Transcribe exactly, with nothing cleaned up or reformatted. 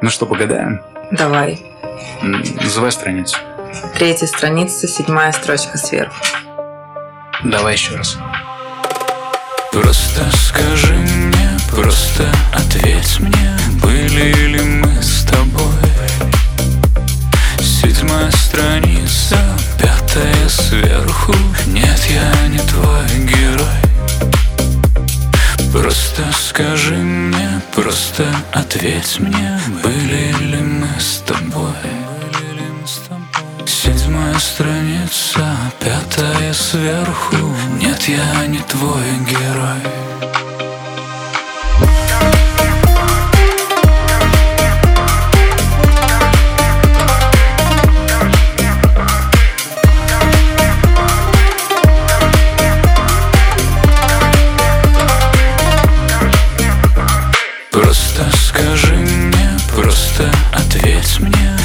Ну что, погадаем? Давай. М, Называй страницу. Третья страница, седьмая строчка сверху. Давай еще раз. Просто скажи мне, просто ответь мне, были ли мы с тобой? Седьмая страница, пятая сверху. Нет, я не твой герой. Просто скажи мне, просто ответь мне, были ли мы с тобой? Седьмая страница, пятая сверху. Нет, я не твой герой. Просто скажи мне, просто ответь мне,